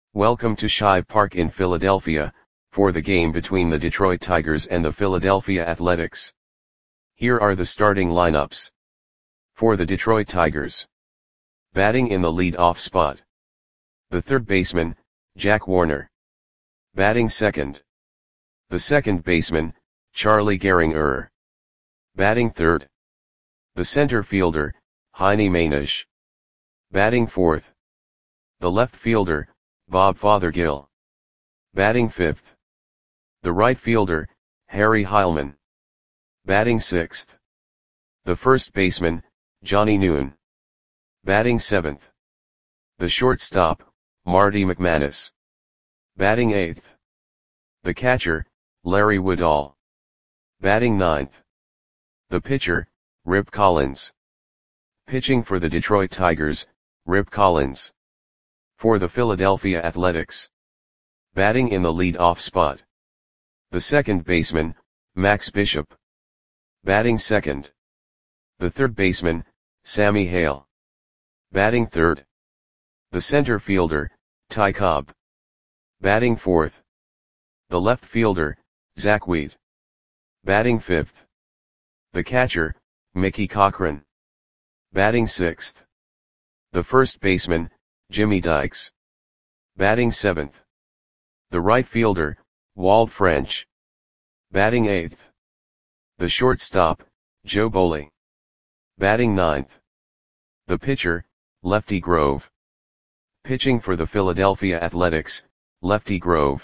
Welcome to Shive Park in Philadelphia, for the game between the Detroit Tigers and the Philadelphia Athletics. Here are the starting lineups. For the Detroit Tigers. Batting in the lead-off spot. The third baseman, Jack Warner. Batting second. The second baseman, Charlie Gehringer. Batting third. The center fielder, Heine Maenisch. Batting fourth. The left fielder, Bob Fothergill. Batting fifth. The right fielder, Harry Heilmann. Batting sixth. The first baseman, Johnny Newton. Batting seventh. The shortstop, Marty McManus. Batting eighth. The catcher, Larry Woodall. Batting ninth. The pitcher, Rip Collins. Pitching for the Detroit Tigers, Rip Collins. For the Philadelphia Athletics. Batting in the lead-off spot. The second baseman, Max Bishop. Batting second. The third baseman, Sammy Hale. Batting third. The center fielder, Ty Cobb. Batting fourth. The left fielder, Zach Wheat. Batting fifth. The catcher, Mickey Cochrane. Batting sixth. The first baseman, Jimmy Dykes. Batting seventh. The right fielder, Walt French. Batting eighth. The shortstop, Joe Bowley. Batting ninth. The pitcher, Lefty Grove. Pitching for the Philadelphia Athletics, Lefty Grove.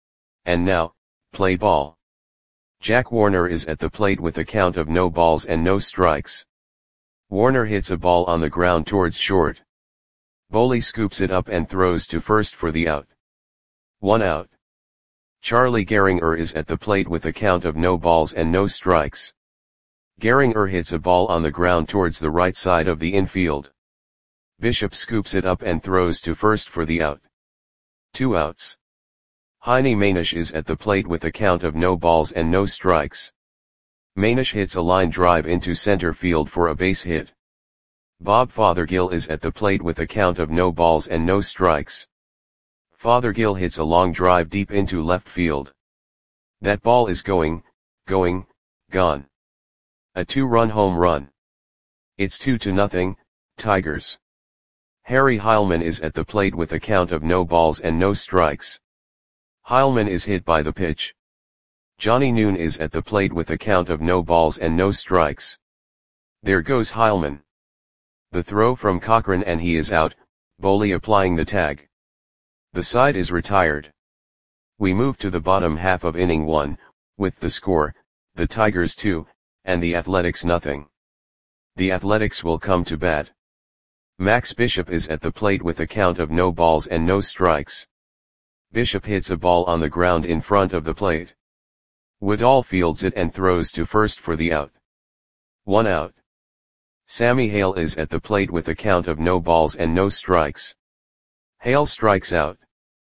And now, play ball. Jack Warner is at the plate with a count of no balls and no strikes. Warner hits a ball on the ground towards short. Bowley scoops it up and throws to first for the out. 1 out. Charlie Gehringer is at the plate with a count of no balls and no strikes. Gehringer hits a ball on the ground towards the right side of the infield. Bishop scoops it up and throws to first for the out. 2 outs. Heine Maenisch is at the plate with a count of no balls and no strikes. Maenisch hits a line drive into center field for a base hit. Bob Fothergill is at the plate with a count of no balls and no strikes. Fothergill hits a long drive deep into left field. That ball is gone. A 2-run home run. It's 2-0, Tigers. Harry Heilmann is at the plate with a count of no balls and no strikes. Heilmann is hit by the pitch. Johnny Newton is at the plate with a count of no balls and no strikes. There goes Heilmann. The throw from Cochrane and he is out, Bowley applying the tag. The side is retired. We move to the bottom half of inning 1, with the score, the Tigers 2, and the Athletics nothing. The Athletics will come to bat. Max Bishop is at the plate with a count of no balls and no strikes. Bishop hits a ball on the ground in front of the plate. Woodall fields it and throws to first for the out. 1 out. Sammy Hale is at the plate with a count of no balls and no strikes. Hale strikes out.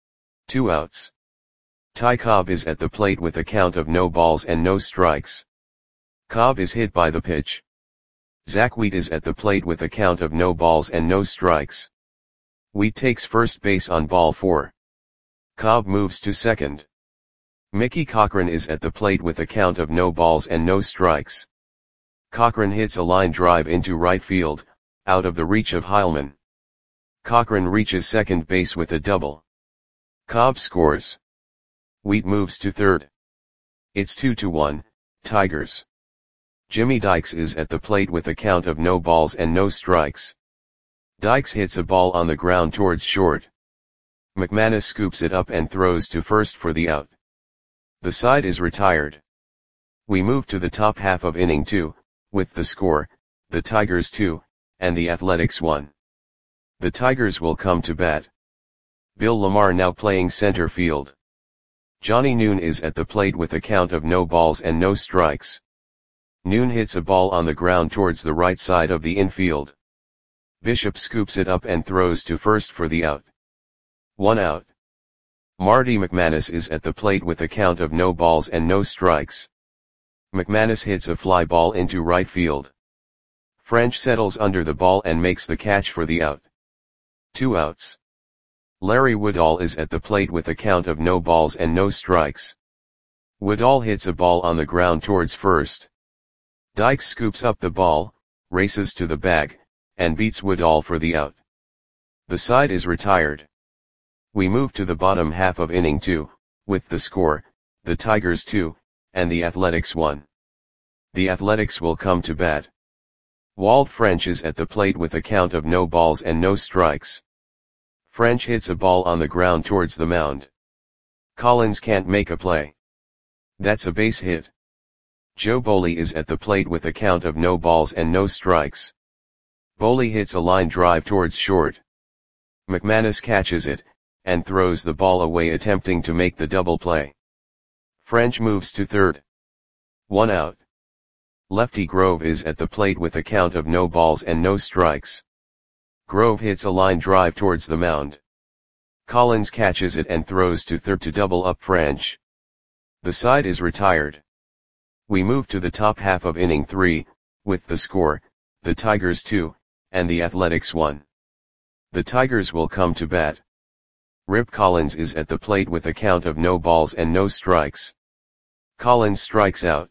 2 outs. Ty Cobb is at the plate with a count of no balls and no strikes. Cobb is hit by the pitch. Zach Wheat is at the plate with a count of no balls and no strikes. Wheat takes first base on ball 4. Cobb moves to second. Mickey Cochrane is at the plate with a count of no balls and no strikes. Cochrane hits a line drive into right field, out of the reach of Heilmann. Cochrane reaches second base with a double. Cobb scores. Wheat moves to third. It's 2-1, Tigers. Jimmy Dykes is at the plate with a count of no balls and no strikes. Dykes hits a ball on the ground towards short. McManus scoops it up and throws to first for the out. The side is retired. We move to the top half of inning 2, with the score, the Tigers 2, and the Athletics 1. The Tigers will come to bat. Bill Lamar now playing center field. Johnny Newton is at the plate with a count of no balls and no strikes. Newton hits a ball on the ground towards the right side of the infield. Bishop scoops it up and throws to first for the out. 1 out. Marty McManus is at the plate with a count of no balls and no strikes. McManus hits a fly ball into right field. French settles under the ball and makes the catch for the out. 2 outs. Larry Woodall is at the plate with a count of no balls and no strikes. Woodall hits a ball on the ground towards first. Dykes scoops up the ball, races to the bag, and beats Woodall for the out. The side is retired. We move to the bottom half of inning 2, with the score, the Tigers 2, and the Athletics 1. The Athletics will come to bat. Walt French is at the plate with a count of no balls and no strikes. French hits a ball on the ground towards the mound. Collins can't make a play. That's a base hit. Joe Boley is at the plate with a count of no balls and no strikes. Boley hits a line drive towards short. McManus catches it, and throws the ball away attempting to make the double play. French moves to third. 1 out. Lefty Grove is at the plate with a count of no balls and no strikes. Grove hits a line drive towards the mound. Collins catches it and throws to third to double up French. The side is retired. We move to the top half of inning 3, with the score, the Tigers 2, and the Athletics 1. The Tigers will come to bat. Rip Collins is at the plate with a count of no balls and no strikes. Collins strikes out.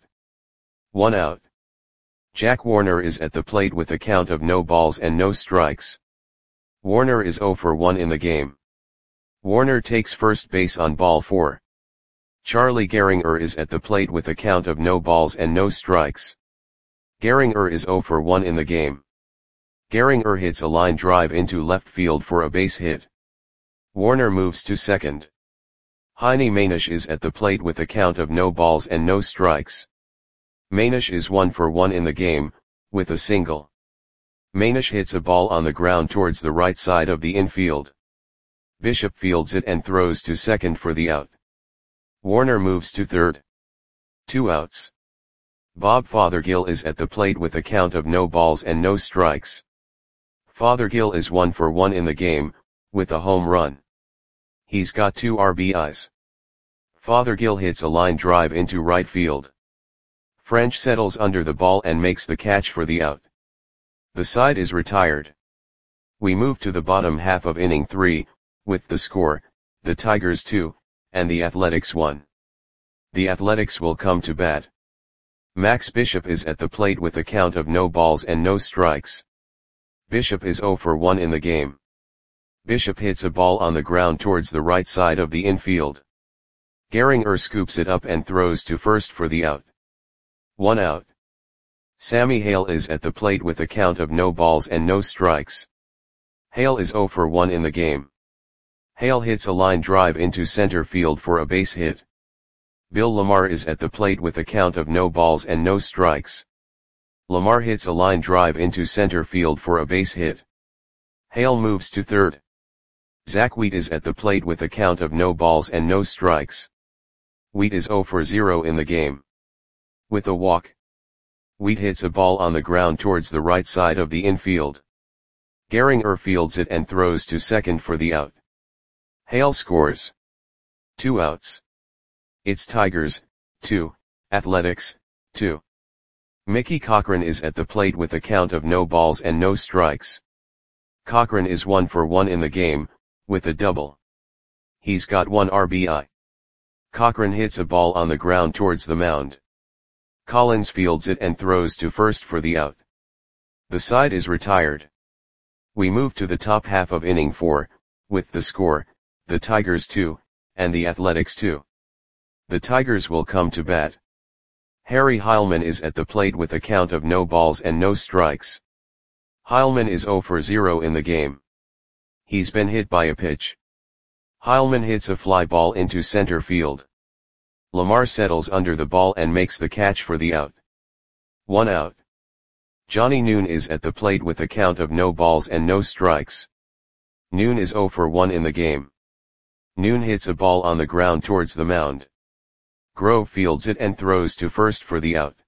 1 out. Jack Warner is at the plate with a count of no balls and no strikes. Warner is 0 for 1 in the game. Warner takes first base on ball 4. Charlie Gehringer is at the plate with a count of no balls and no strikes. Gehringer is 0 for 1 in the game. Gehringer hits a line drive into left field for a base hit. Warner moves to second. Heine Manish is at the plate with a count of no balls and no strikes. Manish is 1 for 1 in the game, with a single. Manish hits a ball on the ground towards the right side of the infield. Bishop fields it and throws to second for the out. Warner moves to third. 2 outs. Bob Fothergill is at the plate with a count of no balls and no strikes. Fothergill is 1 for 1 in the game, with a home run. He's got 2 RBIs. Fothergill hits a line drive into right field. French settles under the ball and makes the catch for the out. The side is retired. We move to the bottom half of inning 3, with the score, the Tigers 2, and the Athletics 1. The Athletics will come to bat. Max Bishop is at the plate with a count of no balls and no strikes. Bishop is 0 for 1 in the game. Bishop hits a ball on the ground towards the right side of the infield. Gehringer scoops it up and throws to first for the out. 1 out. Sammy Hale is at the plate with a count of no balls and no strikes. Hale is 0 for 1 in the game. Hale hits a line drive into center field for a base hit. Bill Lamar is at the plate with a count of no balls and no strikes. Lamar hits a line drive into center field for a base hit. Hale moves to third. Zach Wheat is at the plate with a count of no balls and no strikes. Wheat is 0 for 0 in the game. With a walk. Wheat hits a ball on the ground towards the right side of the infield. Gehringer fields it and throws to second for the out. Hale scores. 2 outs. It's Tigers, 2, Athletics, 2. Mickey Cochran is at the plate with a count of no balls and no strikes. Cochran is 1 for 1 in the game, with a double. He's got 1 RBI. Cochran hits a ball on the ground towards the mound. Collins fields it and throws to first for the out. The side is retired. We move to the top half of inning 4, with the score, the Tigers 2, and the Athletics 2. The Tigers will come to bat. Harry Heilman is at the plate with a count of no balls and no strikes. Heilman is 0 for 0 in the game. He's been hit by a pitch. Heilman hits a fly ball into center field. Lamar settles under the ball and makes the catch for the out. 1 out. Johnny Noon is at the plate with a count of no balls and no strikes. Noon is 0 for 1 in the game. Noon hits a ball on the ground towards the mound. Grove fields it and throws to first for the out.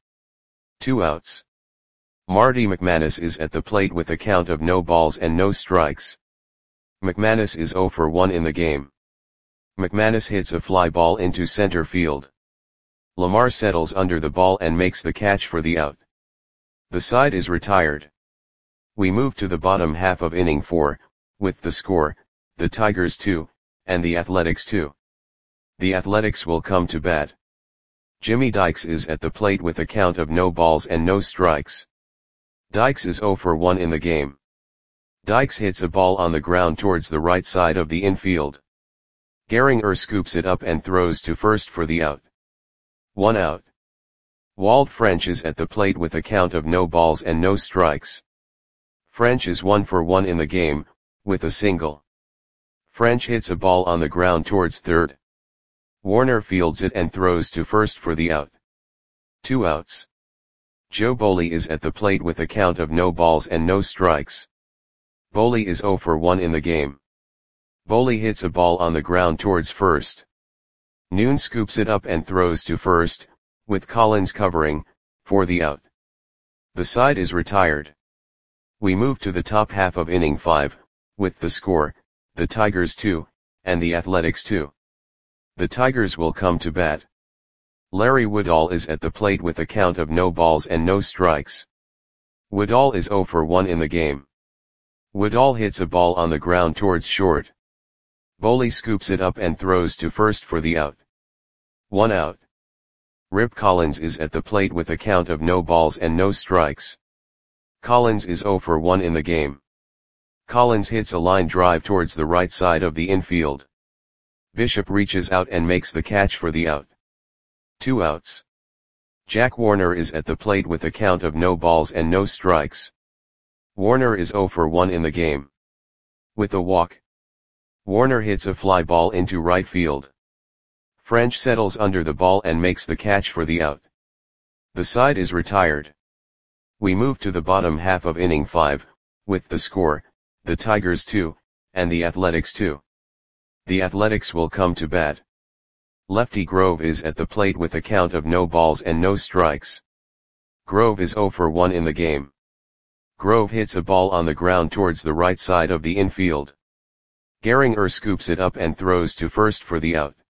2 outs. Marty McManus is at the plate with a count of no balls and no strikes. McManus is 0 for 1 in the game. McManus hits a fly ball into center field. Lamar settles under the ball and makes the catch for the out. The side is retired. We move to the bottom half of inning 4, with the score, the Tigers 2, and the Athletics 2. The Athletics will come to bat. Jimmy Dykes is at the plate with a count of no balls and no strikes. Dykes is 0 for 1 in the game. Dykes hits a ball on the ground towards the right side of the infield. Gehringer scoops it up and throws to first for the out. 1 out. Walt French is at the plate with a count of no balls and no strikes. French is 1 for 1 in the game, with a single. French hits a ball on the ground towards third. Warner fields it and throws to first for the out. 2 outs. Joe Boley is at the plate with a count of no balls and no strikes. Boley is 0 for 1 in the game. Boley hits a ball on the ground towards first. Noon scoops it up and throws to first, with Collins covering, for the out. The side is retired. We move to the top half of inning 5, with the score, the Tigers 2, and the Athletics 2. The Tigers will come to bat. Larry Woodall is at the plate with a count of no balls and no strikes. Woodall is 0 for 1 in the game. Woodall hits a ball on the ground towards short. Boley scoops it up and throws to first for the out. 1 out. Rip Collins is at the plate with a count of no balls and no strikes. Collins is 0 for 1 in the game. Collins hits a line drive towards the right side of the infield. Bishop reaches out and makes the catch for the out. 2 outs. Jack Warner is at the plate with a count of no balls and no strikes. Warner is 0 for 1 in the game. With a walk. Warner hits a fly ball into right field. French settles under the ball and makes the catch for the out. The side is retired. We move to the bottom half of inning 5, with the score, the Tigers 2, and the Athletics 2. The Athletics will come to bat. Lefty Grove is at the plate with a count of no balls and no strikes. Grove is 0 for 1 in the game. Grove hits a ball on the ground towards the right side of the infield. Gehringer scoops it up and throws to first for the out.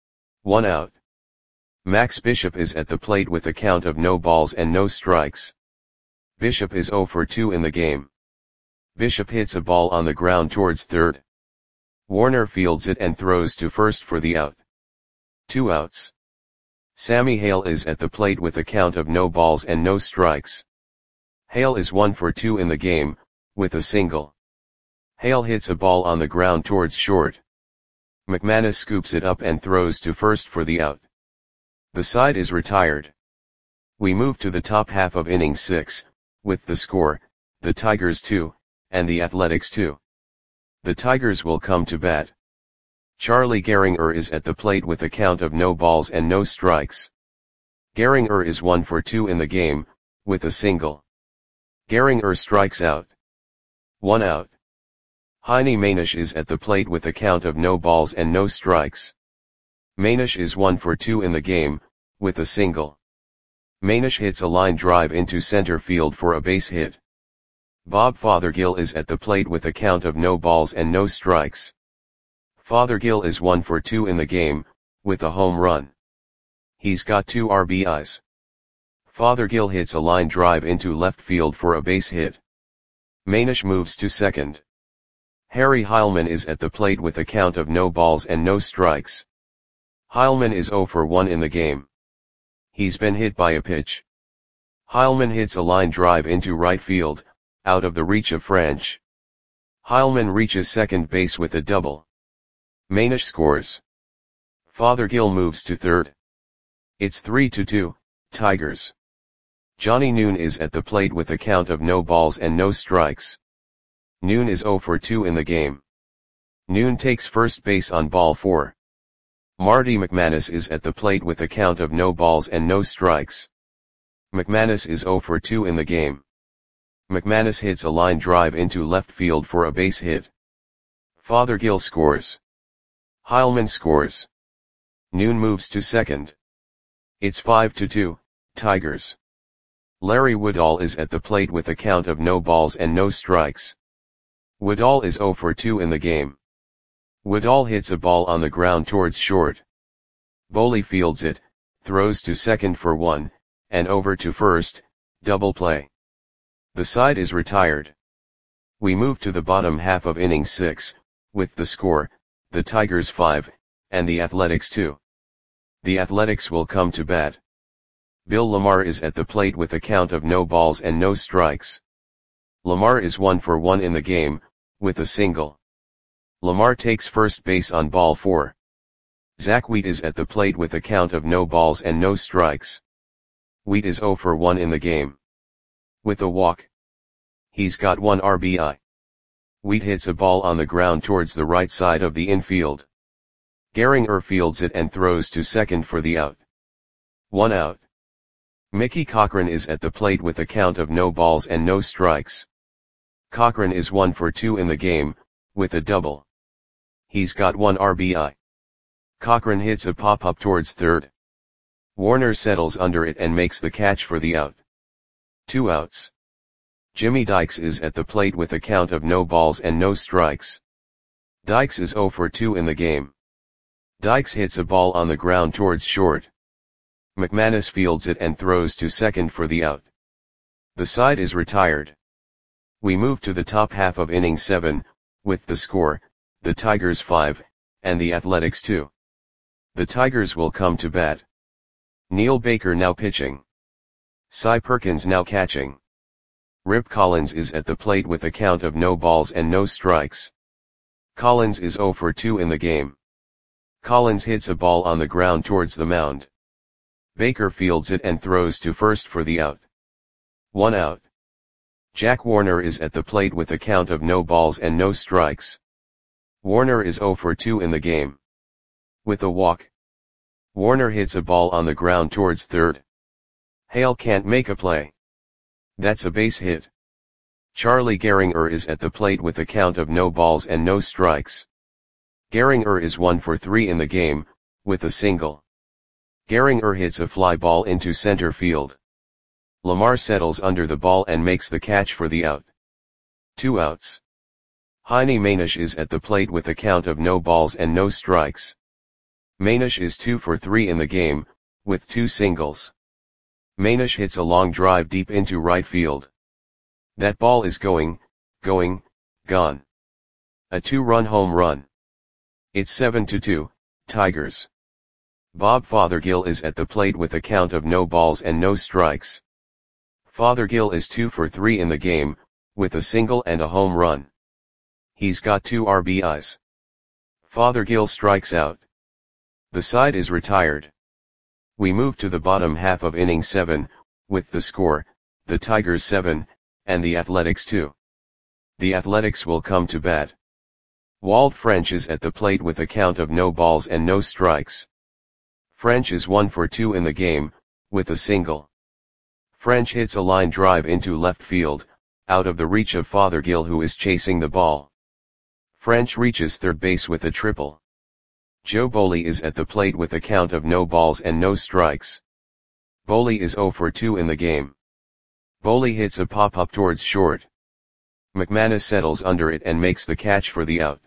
1 out. Max Bishop is at the plate with a count of no balls and no strikes. Bishop is 0 for 2 in the game. Bishop hits a ball on the ground towards third. Warner fields it and throws to first for the out. 2 outs. Sammy Hale is at the plate with a count of no balls and no strikes. Hale is 1 for 2 in the game, with a single. Hale hits a ball on the ground towards short. McManus scoops it up and throws to first for the out. The side is retired. We move to the top half of inning 6, with the score, the Tigers 2, and the Athletics 2. The Tigers will come to bat. Charlie Gehringer is at the plate with a count of no balls and no strikes. Gehringer is 1 for 2 in the game, with a single. Gehringer strikes out. 1 out. Heine Manish is at the plate with a count of no balls and no strikes. Manish is 1 for 2 in the game, with a single. Manish hits a line drive into center field for a base hit. Bob Fothergill is at the plate with a count of no balls and no strikes. Fothergill is 1 for 2 in the game, with a home run. He's got 2 RBIs. Fothergill hits a line drive into left field for a base hit. Manish moves to second. Harry Heilman is at the plate with a count of no balls and no strikes. Heilman is 0 for 1 in the game. He's been hit by a pitch. Heilman hits a line drive into right field, out of the reach of French. Heilman reaches second base with a double. Manish scores. Fothergill moves to third. It's 3-2, Tigers. Johnny Noon is at the plate with a count of no balls and no strikes. Noon is 0 for 2 in the game. Noon takes first base on ball 4. Marty McManus is at the plate with a count of no balls and no strikes. McManus is 0 for 2 in the game. McManus hits a line drive into left field for a base hit. Fothergill scores. Heilman scores. Noon moves to second. It's 5-2, Tigers. Larry Woodall is at the plate with a count of no balls and no strikes. Woodall is 0 for 2 in the game. Woodall hits a ball on the ground towards short. Boley fields it, throws to second for 1, and over to first, double play. The side is retired. We move to the bottom half of inning 6, with the score, the Tigers 5, and the Athletics 2. The Athletics will come to bat. Bill Lamar is at the plate with a count of no balls and no strikes. Lamar is 1 for 1 in the game, with a single. Lamar takes first base on ball 4. Zach Wheat is at the plate with a count of no balls and no strikes. Wheat is 0 for 1 in the game. With a walk. He's got 1 RBI. Wheat hits a ball on the ground towards the right side of the infield. Gehringer fields it and throws to second for the out. 1 out. Mickey Cochrane is at the plate with a count of no balls and no strikes. Cochrane is 1 for 2 in the game, with a double. He's got 1 RBI. Cochrane hits a pop-up towards third. Warner settles under it and makes the catch for the out. 2 outs. Jimmy Dykes is at the plate with a count of no balls and no strikes. Dykes is 0 for 2 in the game. Dykes hits a ball on the ground towards short. McManus fields it and throws to second for the out. The side is retired. We move to the top half of inning 7, with the score, the Tigers 5, and the Athletics 2. The Tigers will come to bat. Neil Baker now pitching. Cy Perkins now catching. Rip Collins is at the plate with a count of no balls and no strikes. Collins is 0 for 2 in the game. Collins hits a ball on the ground towards the mound. Baker fields it and throws to first for the out. 1 out. Jack Warner is at the plate with a count of no balls and no strikes. Warner is 0 for 2 in the game. With a walk. Warner hits a ball on the ground towards third. Hale can't make a play. That's a base hit. Charlie Gehringer is at the plate with a count of no balls and no strikes. Gehringer is 1 for 3 in the game, with a single. Gehringer hits a fly ball into center field. Lamar settles under the ball and makes the catch for the out. 2 outs. Heine Manish is at the plate with a count of no balls and no strikes. Manish is 2 for 3 in the game, with 2 singles. Manish hits a long drive deep into right field. That ball is gone. A 2-run home run. It's 7-2, Tigers. Bob Fothergill is at the plate with a count of no balls and no strikes. Fothergill is 2 for 3 in the game, with a single and a home run. He's got 2 RBIs. Fothergill strikes out. The side is retired. We move to the bottom half of inning 7, with the score, the Tigers 7, and the Athletics 2. The Athletics will come to bat. Walt French is at the plate with a count of no balls and no strikes. French is 1 for 2 in the game, with a single. French hits a line drive into left field, out of the reach of Fothergill who is chasing the ball. French reaches third base with a triple. Joe Boley is at the plate with a count of no balls and no strikes. Boley is 0 for 2 in the game. Boley hits a pop-up towards short. McManus settles under it and makes the catch for the out.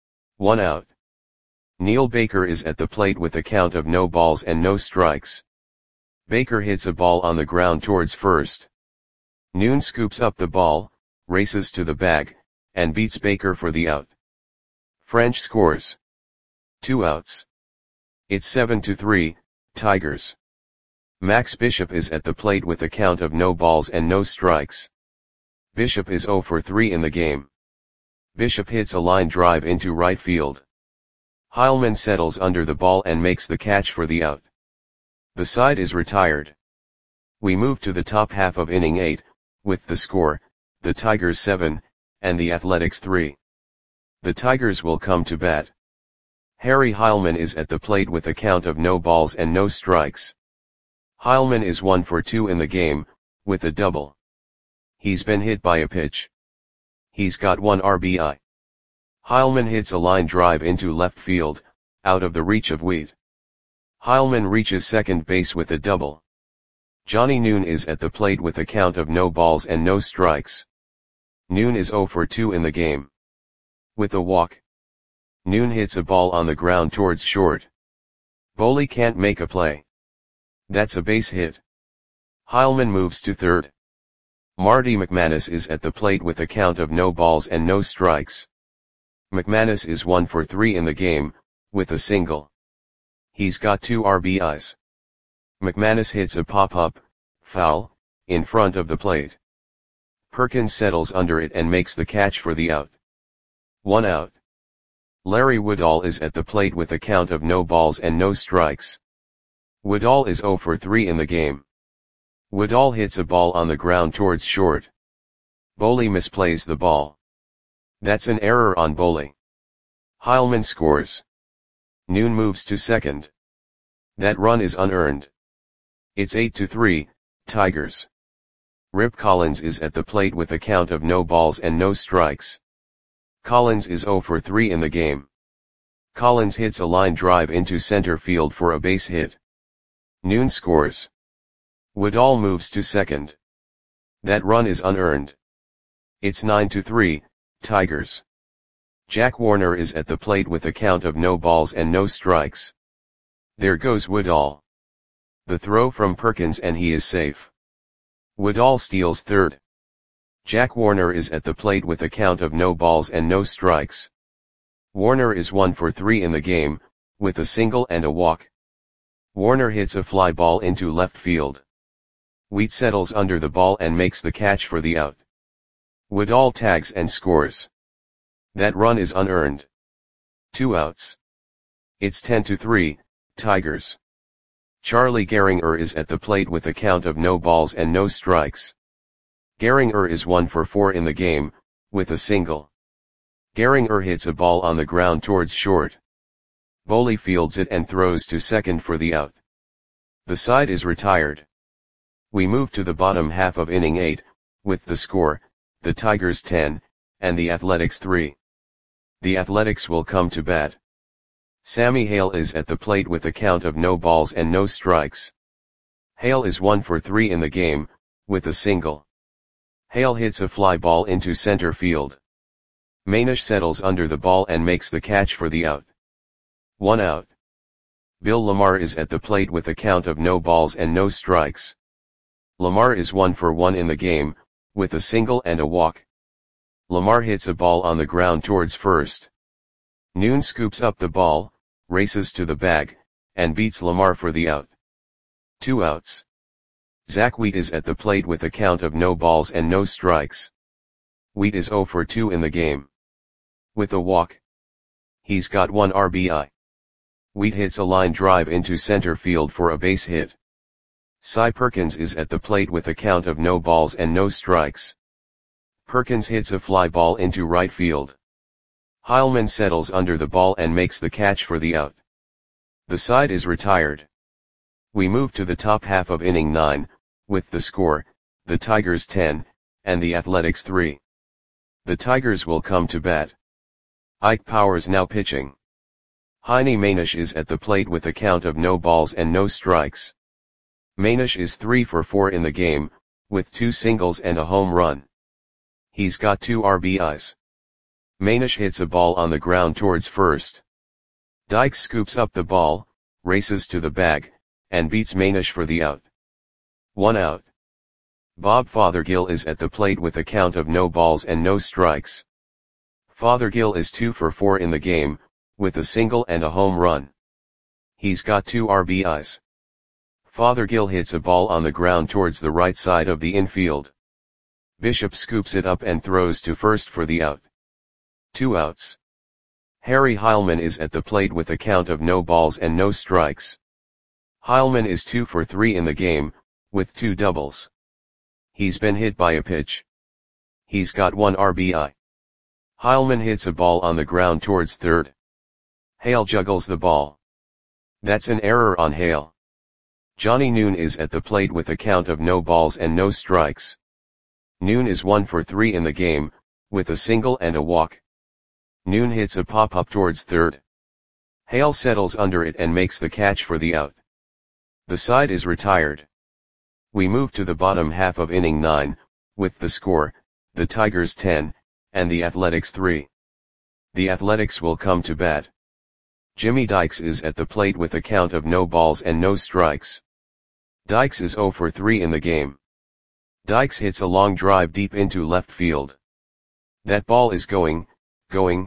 1 out. Neil Baker is at the plate with a count of no balls and no strikes. Baker hits a ball on the ground towards first. Noon scoops up the ball, races to the bag, and beats Baker for the out. French scores. 2 outs. It's 7-3, Tigers. Max Bishop is at the plate with a count of no balls and no strikes. Bishop is 0 for 3 in the game. Bishop hits a line drive into right field. Heilman settles under the ball and makes the catch for the out. The side is retired. We move to the top half of inning 8, with the score, the Tigers 7, and the Athletics 3. The Tigers will come to bat. Harry Heilman is at the plate with a count of no balls and no strikes. Heilman is 1 for 2 in the game, with a double. He's been hit by a pitch. He's got 1 RBI. Heilman hits a line drive into left field, out of the reach of Wheat. Heilman reaches second base with a double. Johnny Noon is at the plate with a count of no balls and no strikes. Noon is 0 for 2 in the game. With a walk. Noon hits a ball on the ground towards short. Boley can't make a play. That's a base hit. Heilman moves to third. Marty McManus is at the plate with a count of no balls and no strikes. McManus is 1 for 3 in the game, with a single. He's got 2 RBIs. McManus hits a pop-up, foul, in front of the plate. Perkins settles under it and makes the catch for the out. 1 out. Larry Woodall is at the plate with a count of no balls and no strikes. Woodall is 0 for 3 in the game. Woodall hits a ball on the ground towards short. Boley misplays the ball. That's an error on Boley. Heilman scores. Noon moves to second. That run is unearned. It's 8-3, Tigers. Rip Collins is at the plate with a count of no balls and no strikes. Collins is 0 for 3 in the game. Collins hits a line drive into center field for a base hit. Noon scores. Woodall moves to second. That run is unearned. It's 9-3, Tigers. Jack Warner is at the plate with a count of no balls and no strikes. There goes Woodall. The throw from Perkins and he is safe. Woodall steals third. Jack Warner is at the plate with a count of no balls and no strikes. Warner is 1 for 3 in the game, with a single and a walk. Warner hits a fly ball into left field. Wheat settles under the ball and makes the catch for the out. Woodall tags and scores. That run is unearned. 2 outs. It's 10-3, Tigers. Charlie Gehringer is at the plate with a count of no balls and no strikes. Gehringer is 1 for 4 in the game, with a single. Gehringer hits a ball on the ground towards short. Boley fields it and throws to second for the out. The side is retired. We move to the bottom half of inning 8, with the score, the Tigers 10, and the Athletics 3. The Athletics will come to bat. Sammy Hale is at the plate with a count of no balls and no strikes. Hale is 1 for 3 in the game, with a single. Hale hits a fly ball into center field. Manish settles under the ball and makes the catch for the out. 1 out. Bill Lamar is at the plate with a count of no balls and no strikes. Lamar is 1 for 1 in the game, with a single and a walk. Lamar hits a ball on the ground towards first. Noon scoops up the ball, races to the bag, and beats Lamar for the out. 2 outs. Zach Wheat is at the plate with a count of no balls and no strikes. Wheat is 0 for 2 in the game. With a walk. He's got 1 RBI. Wheat hits a line drive into center field for a base hit. Cy Perkins is at the plate with a count of no balls and no strikes. Perkins hits a fly ball into right field. Heilman settles under the ball and makes the catch for the out. The side is retired. We move to the top half of inning 9, with the score, the Tigers 10, and the Athletics 3. The Tigers will come to bat. Ike Powers now pitching. Heine Manish is at the plate with a count of no balls and no strikes. Manish is 3 for 4 in the game, with 2 singles and a home run. He's got 2 RBIs. Manish hits a ball on the ground towards first. Dykes scoops up the ball, races to the bag, and beats Manish for the out. 1 out. Bob Fothergill is at the plate with a count of no balls and no strikes. Fothergill is 2 for 4 in the game, with a single and a home run. He's got 2 RBIs. Fothergill hits a ball on the ground towards the right side of the infield. Bishop scoops it up and throws to first for the out. 2 outs. Harry Heilman is at the plate with a count of no balls and no strikes. Heilman is 2 for 3 in the game, with 2 doubles. He's been hit by a pitch. He's got 1 RBI. Heilman hits a ball on the ground towards third. Hale juggles the ball. That's an error on Hale. Johnny Noon is at the plate with a count of no balls and no strikes. Noon is 1 for 3 in the game, with a single and a walk. Noon hits a pop-up towards third. Hale settles under it and makes the catch for the out. The side is retired. We move to the bottom half of inning 9, with the score, the Tigers 10, and the Athletics 3. The Athletics will come to bat. Jimmy Dykes is at the plate with a count of no balls and no strikes. Dykes is 0 for 3 in the game. Dykes hits a long drive deep into left field. That ball is going,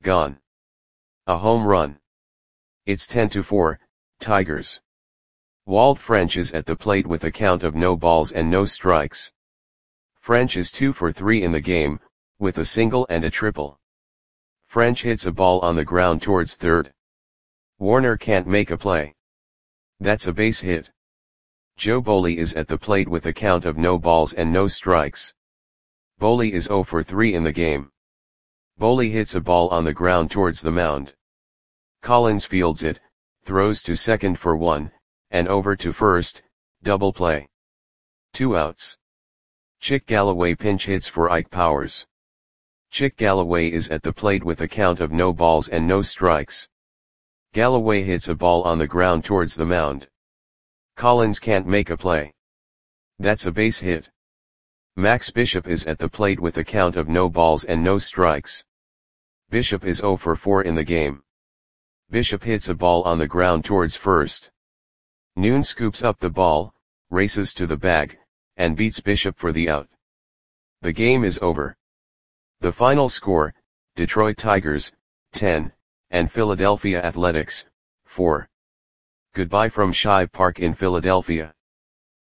Gone. A home run. It's 10-4, Tigers. Walt French is at the plate with a count of no balls and no strikes. French is 2 for 3 in the game, with a single and a triple. French hits a ball on the ground towards third. Warner can't make a play. That's a base hit. Joe Boley is at the plate with a count of no balls and no strikes. Boley is 0 for 3 in the game. Boley hits a ball on the ground towards the mound. Collins fields it, throws to second for 1, and over to first, double play. 2 outs. Chick Galloway pinch hits for Ike Powers. Chick Galloway is at the plate with a count of no balls and no strikes. Galloway hits a ball on the ground towards the mound. Collins can't make a play. That's a base hit. Max Bishop is at the plate with a count of no balls and no strikes. Bishop is 0 for 4 in the game. Bishop hits a ball on the ground towards first. Noon scoops up the ball, races to the bag, and beats Bishop for the out. The game is over. The final score, Detroit Tigers, 10, and Philadelphia Athletics, 4. Goodbye from Shive Park in Philadelphia.